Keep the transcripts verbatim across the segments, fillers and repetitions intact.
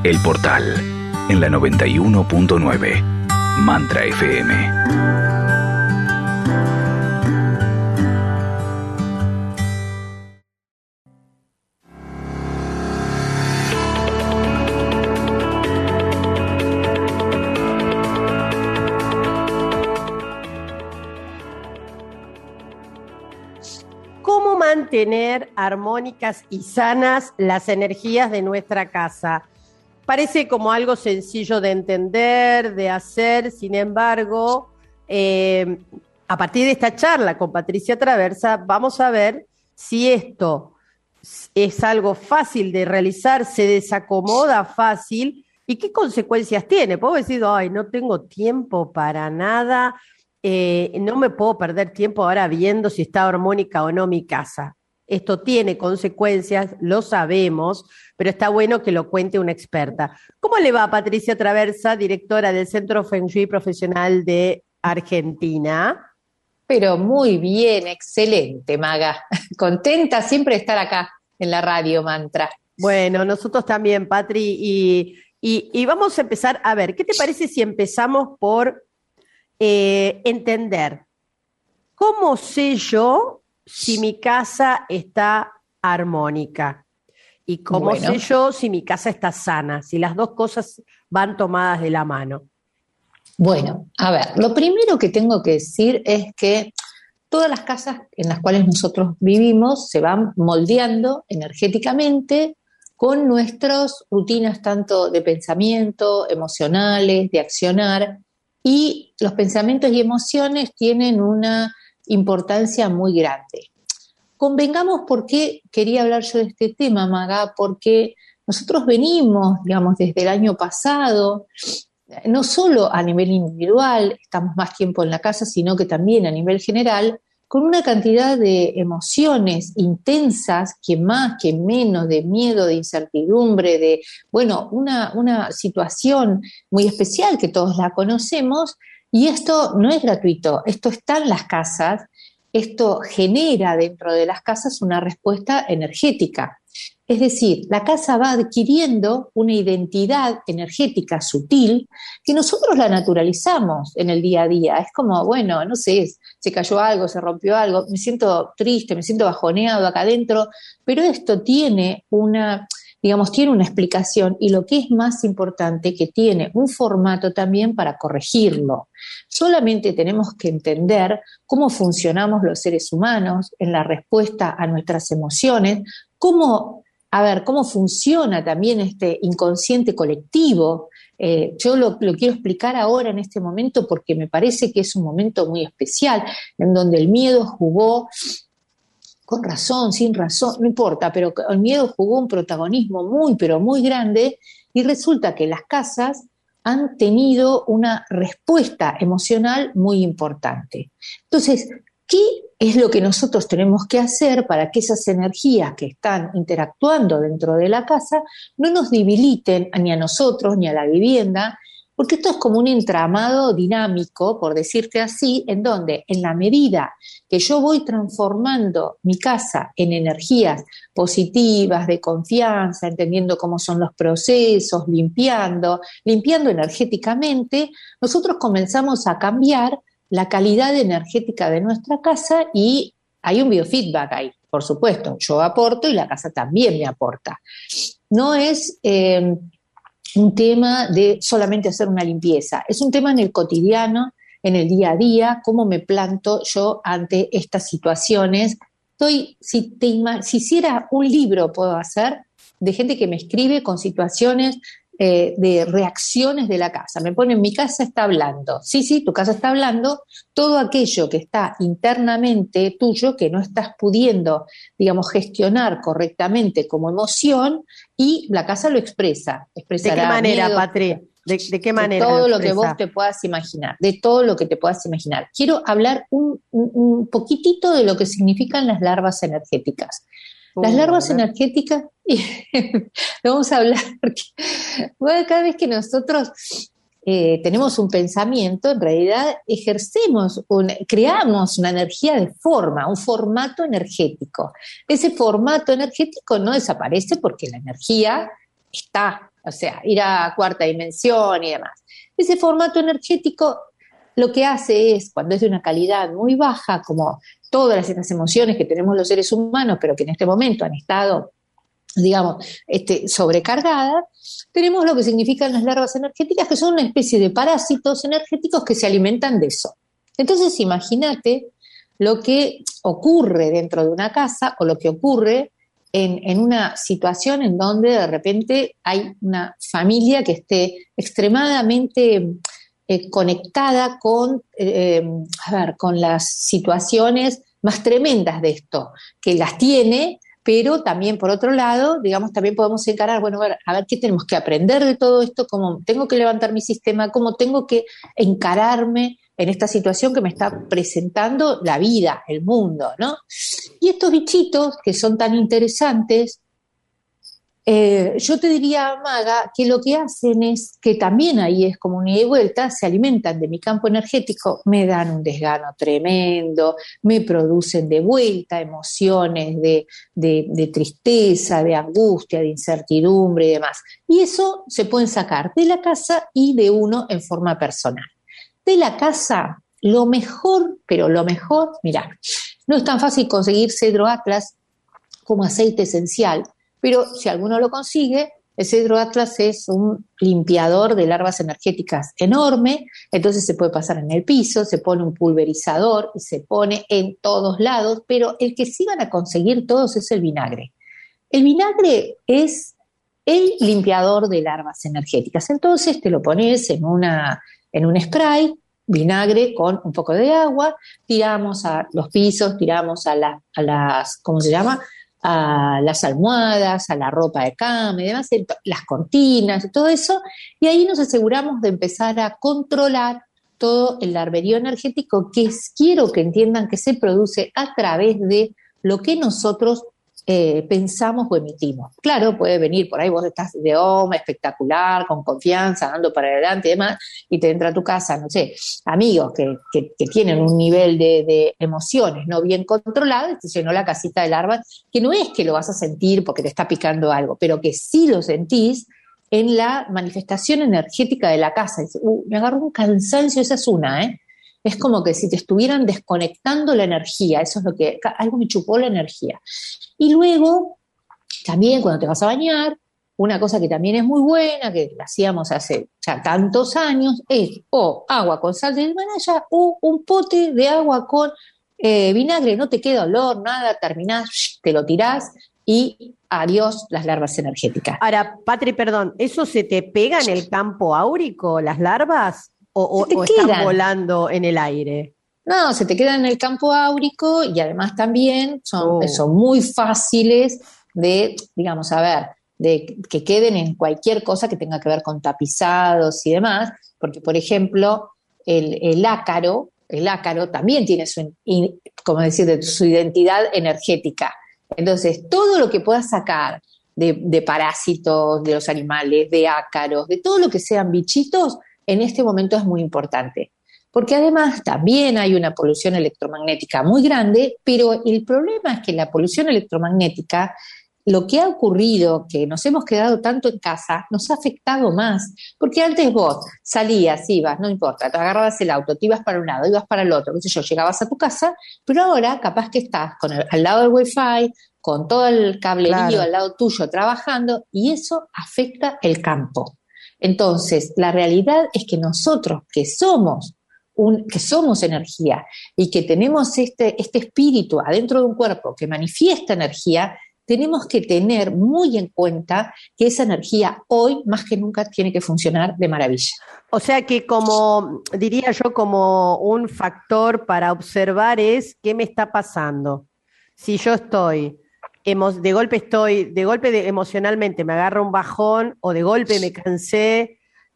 El Portal, en la noventa y uno punto nueve, Mantra F M. Mantener armónicas y sanas las energías de nuestra casa. Parece como algo sencillo de entender, de hacer, sin embargo, eh, a partir de esta charla con Patricia Traversa, vamos a ver si esto es algo fácil de realizar, se desacomoda fácil y qué consecuencias tiene. Puedo decir, ay, no tengo tiempo para nada, Eh, no me puedo perder tiempo ahora viendo si está armónica o no mi casa. Esto tiene consecuencias, lo sabemos, pero está bueno que lo cuente una experta. ¿Cómo le va a Patricia Traversa, directora del Centro Feng Shui Profesional de Argentina? Pero muy bien, excelente, Maga. Contenta siempre de estar acá en la radio Mantra. Bueno, nosotros también, Patri, y, y, y vamos a empezar. A ver, ¿qué te parece si empezamos por Eh, entender cómo sé yo si mi casa está armónica y cómo Bueno. sé yo si mi casa está sana, si las dos cosas van tomadas de la mano? Bueno, a ver, lo primero que tengo que decir es que todas las casas en las cuales nosotros vivimos se van moldeando energéticamente con nuestras rutinas tanto de pensamiento, emocionales, de accionar. Y los pensamientos y emociones tienen una importancia muy grande. Convengamos por qué quería hablar yo de este tema, Maga, porque nosotros venimos, digamos, desde el año pasado, no solo a nivel individual, estamos más tiempo en la casa, sino que también a nivel general, con una cantidad de emociones intensas, que más, que menos, de miedo, de incertidumbre, de, bueno, una, una situación muy especial que todos la conocemos, y esto no es gratuito, esto está en las casas, esto genera dentro de las casas una respuesta energética. Es decir, la casa va adquiriendo una identidad energética sutil que nosotros la naturalizamos en el día a día. Es como, bueno, no sé, se cayó algo, se rompió algo, me siento triste, me siento bajoneado acá adentro, pero esto tiene una, digamos, tiene una explicación y lo que es más importante, que tiene un formato también para corregirlo. Solamente tenemos que entender cómo funcionamos los seres humanos en la respuesta a nuestras emociones, cómo A ver, cómo funciona también este inconsciente colectivo. Eh, yo lo, lo quiero explicar ahora en este momento porque me parece que es un momento muy especial, en donde el miedo jugó, con razón, sin razón, no importa, pero el miedo jugó un protagonismo muy, pero muy grande, y resulta que las casas han tenido una respuesta emocional muy importante. Entonces, ¿qué es lo que nosotros tenemos que hacer para que esas energías que están interactuando dentro de la casa no nos debiliten ni a nosotros ni a la vivienda? Porque esto es como un entramado dinámico, por decirte así, en donde en la medida que yo voy transformando mi casa en energías positivas, de confianza, entendiendo cómo son los procesos, limpiando, limpiando energéticamente, nosotros comenzamos a cambiar la calidad energética de nuestra casa y hay un biofeedback ahí, por supuesto. Yo aporto y la casa también me aporta. No es eh, un tema de solamente hacer una limpieza, es un tema en el cotidiano, en el día a día, cómo me planto yo ante estas situaciones. Estoy, si, te, si hiciera un libro, puedo hacer, de gente que me escribe con situaciones Eh, de reacciones de la casa. Me ponen, mi casa está hablando. Sí, sí, tu casa está hablando. Todo aquello que está internamente tuyo, que no estás pudiendo, digamos, gestionar correctamente como emoción, y la casa lo expresa. Expresará ¿De qué manera, miedo, Patri? ¿De, de qué manera? De todo lo, lo que vos te puedas imaginar, de todo lo que te puedas imaginar. Quiero hablar un, un, un poquitito de lo que significan las larvas energéticas. Las larvas uh, energéticas, vamos a hablar, porque bueno, cada vez que nosotros eh, tenemos un pensamiento, en realidad ejercemos, un, creamos una energía de forma, un formato energético. Ese formato energético no desaparece porque la energía está, o sea, ir a cuarta dimensión y demás. Ese formato energético lo que hace es, cuando es de una calidad muy baja, como todas estas emociones que tenemos los seres humanos, pero que en este momento han estado, digamos, este, sobrecargadas, tenemos lo que significan las larvas energéticas, que son una especie de parásitos energéticos que se alimentan de eso. Entonces, imagínate lo que ocurre dentro de una casa o lo que ocurre en, en una situación en donde de repente hay una familia que esté extremadamente eh, conectada con, eh, a ver, con las situaciones más tremendas de esto, que las tiene, pero también por otro lado, digamos, también podemos encarar, bueno, a ver, a ver qué tenemos que aprender de todo esto, cómo tengo que levantar mi sistema, cómo tengo que encararme en esta situación que me está presentando la vida, el mundo, ¿no? Y estos bichitos que son tan interesantes, eh, yo te diría, Maga, que lo que hacen es que también ahí es como un ida y vuelta, se alimentan de mi campo energético, me dan un desgano tremendo, me producen de vuelta emociones de, de, de tristeza, de angustia, de incertidumbre y demás. Y eso se pueden sacar de la casa y de uno en forma personal. De la casa, lo mejor, pero lo mejor, mirá, no es tan fácil conseguir cedro atlas como aceite esencial, pero si alguno lo consigue, el cedro atlas es un limpiador de larvas energéticas enorme, entonces se puede pasar en el piso, se pone un pulverizador y se pone en todos lados, pero el que sí van a conseguir todos es el vinagre. El vinagre es el limpiador de larvas energéticas, entonces te lo pones en una... en un spray, vinagre con un poco de agua, tiramos a los pisos, tiramos a, la, a las, ¿cómo se llama?, a las almohadas, a la ropa de cama y demás, las cortinas y todo eso, y ahí nos aseguramos de empezar a controlar todo el larverío energético que es, quiero que entiendan que se produce a través de lo que nosotros Eh, pensamos o emitimos. Claro, puede venir por ahí, vos estás de home, espectacular, con confianza, dando para adelante y demás, y te entra a tu casa, no sé, amigos que, que, que tienen un nivel de, de emociones no bien controlado, y te llenó la casita de larvas, que no es que lo vas a sentir porque te está picando algo, pero que sí lo sentís en la manifestación energética de la casa. Dices, uh, me agarró un cansancio, esa es una, ¿eh? Es como que si te estuvieran desconectando la energía, eso es lo que, algo me chupó la energía. Y luego, también cuando te vas a bañar, una cosa que también es muy buena, que la hacíamos hace ya tantos años, es o agua con sal de Himalaya o un pote de agua con eh, vinagre, no te queda olor, nada, terminás, te lo tirás y adiós las larvas energéticas. Ahora, Patri, perdón, ¿eso se te pega en el campo áurico, las larvas? ¿O, o, o están volando en el aire? No, se te quedan en el campo áurico y además también son, oh. son muy fáciles de, digamos, a ver, de que queden en cualquier cosa que tenga que ver con tapizados y demás, porque, por ejemplo, el, el ácaro, el ácaro también tiene su, como decir, su identidad energética. Entonces, todo lo que puedas sacar de, de parásitos, de los animales, de ácaros, de todo lo que sean bichitos, en este momento es muy importante, porque además también hay una polución electromagnética muy grande, pero el problema es que la polución electromagnética, lo que ha ocurrido, que nos hemos quedado tanto en casa, nos ha afectado más, porque antes vos salías, ibas, no importa, te agarrabas el auto, te ibas para un lado, ibas para el otro, qué sé yo, llegabas a tu casa, pero ahora capaz que estás con el, al lado del wifi, con todo el cablerío claro. al lado tuyo trabajando, y eso afecta el campo. Entonces, la realidad es que nosotros que somos, un, que somos energía y que tenemos este, este espíritu adentro de un cuerpo que manifiesta energía, tenemos que tener muy en cuenta que esa energía hoy más que nunca tiene que funcionar de maravilla. O sea que como, diría yo, como un factor para observar es qué me está pasando. Si yo estoy... de golpe estoy, de golpe de, emocionalmente me agarra un bajón o de golpe me cansé,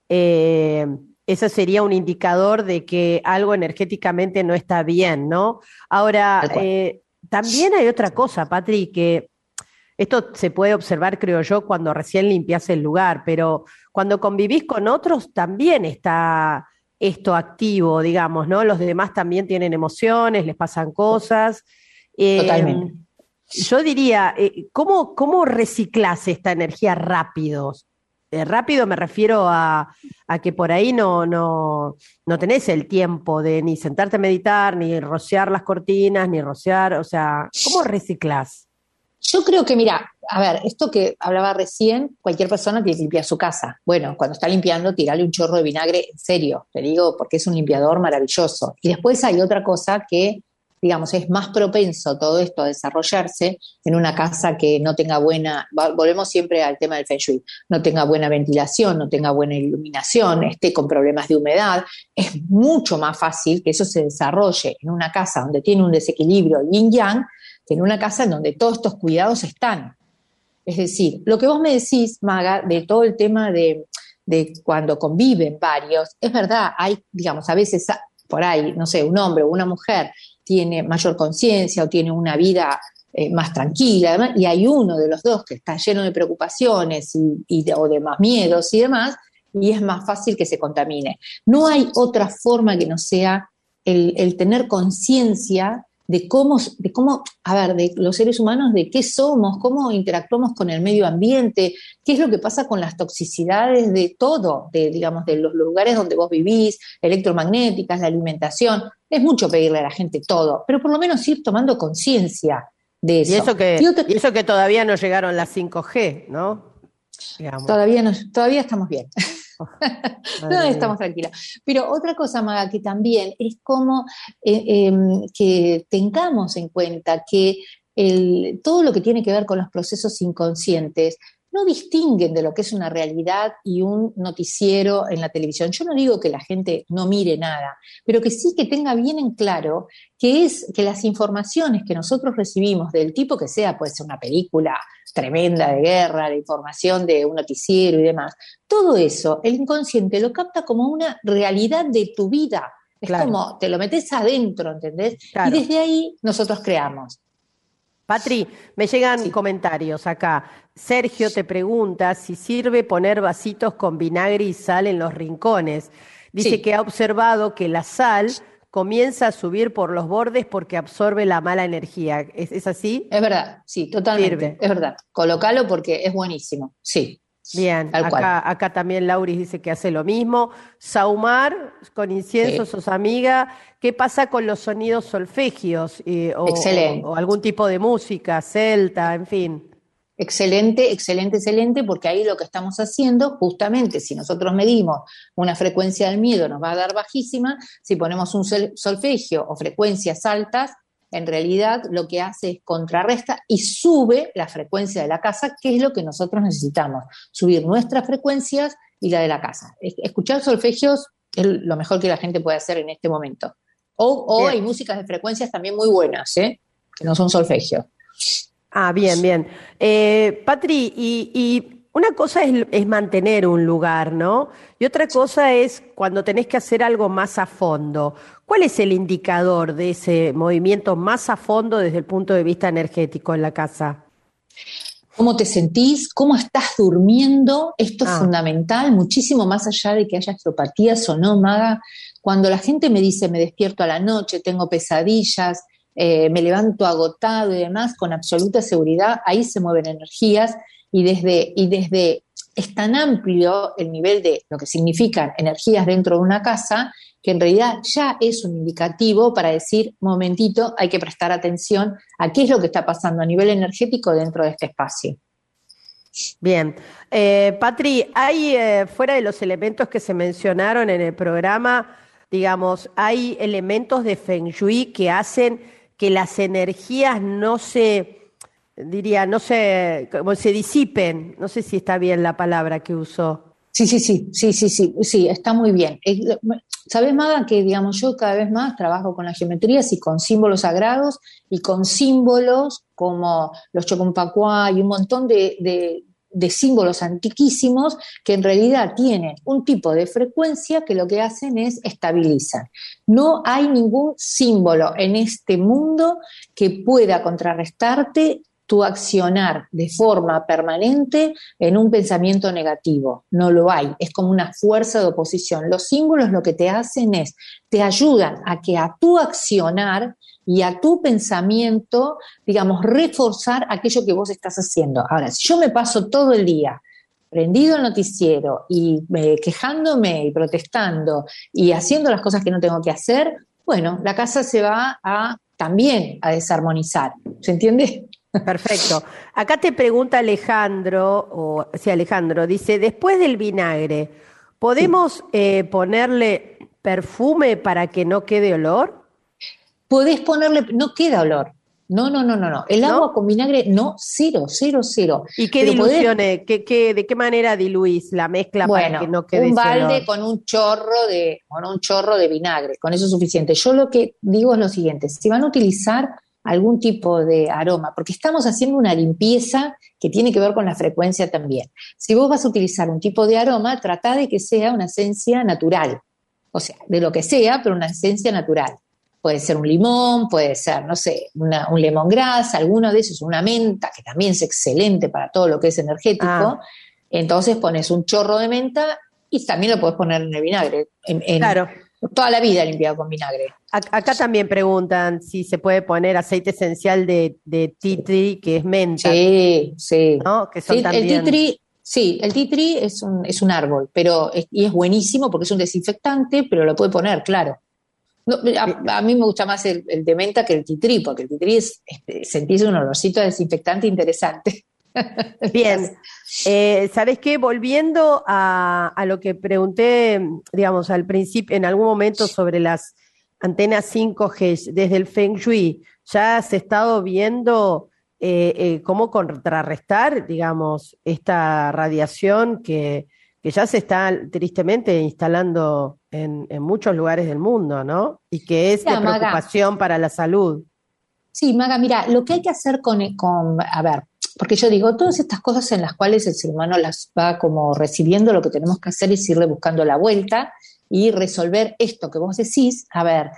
eh, ese sería un indicador de que algo energéticamente no está bien, ¿no? Ahora, eh, también hay otra cosa, Patri, que esto se puede observar, creo yo, cuando recién limpias el lugar, pero cuando convivís con otros también está esto activo, digamos, ¿no? Los demás también tienen emociones, les pasan cosas. Eh, Totalmente. Yo diría, eh, ¿cómo, ¿cómo reciclás esta energía rápido? Eh, rápido me refiero a, a que por ahí no, no, no tenés el tiempo de ni sentarte a meditar, ni rociar las cortinas, ni rociar, o sea, ¿cómo reciclás? Yo creo que, mira, a ver, esto que hablaba recién, cualquier persona tiene que limpiar su casa. Bueno, cuando está limpiando, tirale un chorro de vinagre, en serio, te digo, porque es un limpiador maravilloso. Y después hay otra cosa que, digamos, es más propenso todo esto a desarrollarse en una casa que no tenga buena, volvemos siempre al tema del Feng Shui, no tenga buena ventilación, no tenga buena iluminación, esté con problemas de humedad. Es mucho más fácil que eso se desarrolle en una casa donde tiene un desequilibrio yin-yang, que en una casa en donde todos estos cuidados están. Es decir, lo que vos me decís, Maga, de todo el tema de, de cuando conviven varios, es verdad, hay, digamos, a veces por ahí, no sé, un hombre o una mujer tiene mayor conciencia o tiene una vida eh, más tranquila, además, y hay uno de los dos que está lleno de preocupaciones y, y de, o de más miedos y demás, y es más fácil que se contamine. No hay otra forma que no sea el, el tener conciencia de cómo, de cómo, a ver, de los seres humanos, de qué somos, cómo interactuamos con el medio ambiente, qué es lo que pasa con las toxicidades de todo, de, digamos, de los lugares donde vos vivís, electromagnéticas, la alimentación. Es mucho pedirle a la gente todo, pero por lo menos ir tomando conciencia de eso. Y eso que, y, otro, y eso que todavía no llegaron las cinco G, ¿no? Digamos. Todavía, no, todavía estamos bien. Oh, no, estamos tranquilos. Pero otra cosa, Maga, que también es como eh, eh, que tengamos en cuenta que el, todo lo que tiene que ver con los procesos inconscientes no distinguen de lo que es una realidad y un noticiero en la televisión. Yo no digo que la gente no mire nada, pero que sí que tenga bien en claro que es que las informaciones que nosotros recibimos, del tipo que sea, puede ser una película tremenda de guerra, de información de un noticiero y demás, todo eso, el inconsciente lo capta como una realidad de tu vida. Es claro. Como te lo metes adentro, ¿entendés? Claro. Y desde ahí nosotros creamos. Patri, me llegan sí. comentarios acá. Sergio te pregunta si sirve poner vasitos con vinagre y sal en los rincones. Dice sí. que ha observado que la sal comienza a subir por los bordes porque absorbe la mala energía. ¿Es, es así? Es verdad, sí, totalmente. Sirve. Es verdad. Colocalo porque es buenísimo, sí. Bien, acá, acá también Lauris dice que hace lo mismo. Saumar, con incienso, sí. sos amiga. ¿Qué pasa con los sonidos solfegios? Eh, o, excelente. O, o algún tipo de música, celta, en fin. Excelente, excelente, excelente, porque ahí lo que estamos haciendo, justamente, si nosotros medimos una frecuencia del miedo, nos va a dar bajísima. Si ponemos un solfegio o frecuencias altas, en realidad lo que hace es contrarresta y sube la frecuencia de la casa, que es lo que nosotros necesitamos, subir nuestras frecuencias y la de la casa. Escuchar solfegios es lo mejor que la gente puede hacer en este momento. O, o hay músicas de frecuencias también muy buenas, ¿eh? Que no son solfegios. Ah, bien, bien. Eh, Patri, y, y una cosa es, es mantener un lugar, ¿no? Y otra cosa es cuando tenés que hacer algo más a fondo. ¿Cuál es el indicador de ese movimiento más a fondo desde el punto de vista energético en la casa? ¿Cómo te sentís? ¿Cómo estás durmiendo? Esto ah. es fundamental, muchísimo más allá de que haya astropatías o no, Maga. Cuando la gente me dice, me despierto a la noche, tengo pesadillas, eh, me levanto agotado y demás, con absoluta seguridad, ahí se mueven energías y desde, y desde es tan amplio el nivel de lo que significan energías dentro de una casa, que en realidad ya es un indicativo para decir, momentito, hay que prestar atención a qué es lo que está pasando a nivel energético dentro de este espacio. Bien. Eh, Patri, hay, eh, fuera de los elementos que se mencionaron en el programa, digamos, hay elementos de Feng Shui que hacen que las energías no se, diría, no se, como se disipen. No sé si está bien la palabra que usó. Sí, sí, sí, sí, sí, sí, sí, está muy bien. ¿Sabés, Maga, que digamos yo cada vez más trabajo con las geometrías y con símbolos sagrados y con símbolos como los Chocompacuá y un montón de, de, de símbolos antiquísimos que en realidad tienen un tipo de frecuencia que lo que hacen es estabilizar. No hay ningún símbolo en este mundo que pueda contrarrestarte tu accionar de forma permanente en un pensamiento negativo. No lo hay, es como una fuerza de oposición. Los símbolos lo que te hacen es, te ayudan a que a tu accionar y a tu pensamiento, digamos, reforzar aquello que vos estás haciendo. Ahora, si yo me paso todo el día prendido el noticiero y eh, quejándome y protestando y haciendo las cosas que no tengo que hacer, bueno, la casa se va a también a desarmonizar. ¿Se entiende? Perfecto. Acá te pregunta Alejandro, o sí, Alejandro, dice, después del vinagre, ¿podemos sí. eh, ponerle perfume para que no quede olor? Podés ponerle, no queda olor. No, no, no, no, no. El agua ¿No? con vinagre, no, cero, cero, cero. ¿Y qué Pero diluciones? podés... ¿Qué, qué, ¿De qué manera diluís la mezcla bueno, para que no quede un balde olor? con un chorro de, con un chorro de vinagre, con eso es suficiente. Yo lo que digo es lo siguiente, si van a utilizar algún tipo de aroma, porque estamos haciendo una limpieza que tiene que ver con la frecuencia también. Si vos vas a utilizar un tipo de aroma, trata de que sea una esencia natural, o sea, de lo que sea, pero una esencia natural. Puede ser un limón, puede ser, no sé, una, un lemongrass, alguno de esos, una menta, que también es excelente para todo lo que es energético. Ah. Entonces pones un chorro de menta y también lo puedes poner en el vinagre. En, en Claro. Toda la vida limpiado con vinagre. Acá también preguntan si se puede poner aceite esencial de, de tea tree, que es menta. Sí, sí. ¿No? Que son Sí, también... el tea tree, sí, el tea tree es un, es un árbol, pero es, y es buenísimo porque es un desinfectante, pero lo puede poner, claro. No, a, a mí me gusta más el, el de menta que el tea tree, porque el tea tree es, es, sentís un olorcito de desinfectante interesante. Bien, eh, ¿sabes qué? Volviendo a, a lo que pregunté, digamos, al principio, en algún momento sobre las antenas cinco G, desde el Feng Shui, ¿ya has estado viendo eh, eh, cómo contrarrestar, digamos, esta radiación que, que ya se está tristemente instalando en, en muchos lugares del mundo, ¿no? Y que es de preocupación para la salud. Sí, Maga, mira, lo que hay que hacer con, con, a ver, porque yo digo, todas estas cosas en las cuales el ser humano las va como recibiendo, lo que tenemos que hacer es irle buscando la vuelta y resolver esto que vos decís, a ver,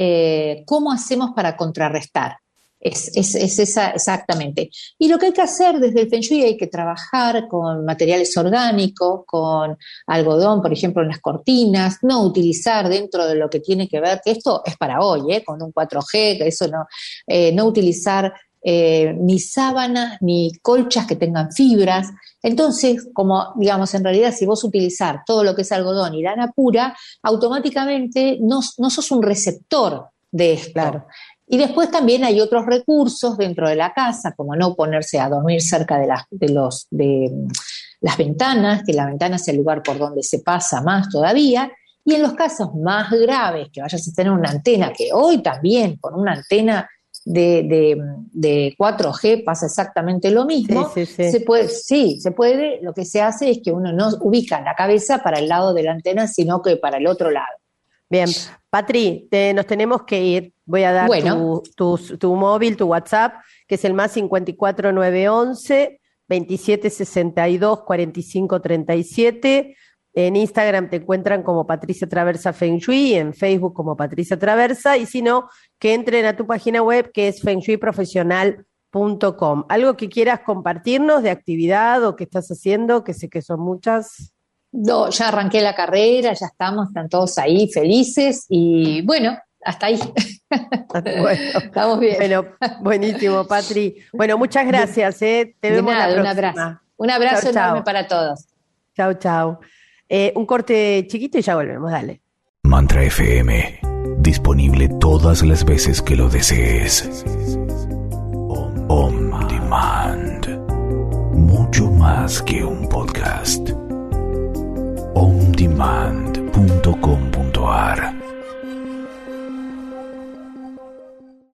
eh, ¿cómo hacemos para contrarrestar? Es, es, es esa exactamente. Y lo que hay que hacer desde el Feng Shui, hay que trabajar con materiales orgánicos, con algodón, por ejemplo, en las cortinas, no utilizar dentro de lo que tiene que ver, que esto es para hoy, ¿eh? Con un cuatro G, que eso no, eh, no utilizar eh, ni sábanas ni colchas que tengan fibras. Entonces, como digamos, en realidad si vos utilizar todo lo que es algodón y lana pura, automáticamente no, no sos un receptor de esto. Claro. Y después también hay otros recursos dentro de la casa, como no ponerse a dormir cerca de las, de los, de las ventanas, que la ventana es el lugar por donde se pasa más todavía. Y en los casos más graves, que vayas a tener una antena, que hoy también con una antena de, de, de cuatro G pasa exactamente lo mismo, sí, sí, sí. Se puede, sí, se puede, lo que se hace es que uno no ubica la cabeza para el lado de la antena, sino que para el otro lado. Bien, Patri, te, nos tenemos que ir. Voy a dar bueno. tu, tu, tu móvil, tu WhatsApp, que es el más cincuenta y cuatro nueve once veintisiete sesenta y dos cuarenta y cinco treinta y siete. En Instagram te encuentran como Patricia Traversa Feng Shui, en Facebook como Patricia Traversa, y si no, que entren a tu página web, que es feng shui profesional punto com. ¿Algo que quieras compartirnos de actividad o que estás haciendo, que sé que son muchas? No, ya arranqué la carrera, ya estamos, están todos ahí felices y bueno, hasta ahí. Bueno, estamos bien. Bueno, buenísimo, Patri. Bueno, muchas gracias. Eh. Te vemos nada, la un próxima. abrazo. Un abrazo chau, enorme chau. para todos. Chau, chau. Eh, un corte chiquito y ya volvemos, dale. Mantra F M, disponible todas las veces que lo desees. Om, Om Demand. Mucho más que un podcast. om demand punto com